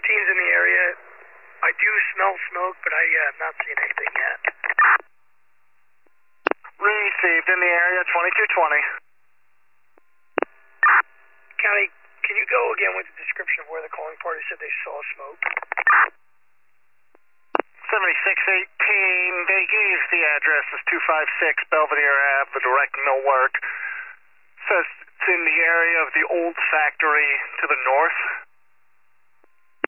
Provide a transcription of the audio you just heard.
teams in the area. I do smell smoke, but I have not seen anything yet. Received in the area, 2220. County, can you go again with the description of where the calling party said they saw smoke? 7618, they gave the address as 256 Belvedere Ave, the direct millwork. Says it's in the area of the old factory to the north.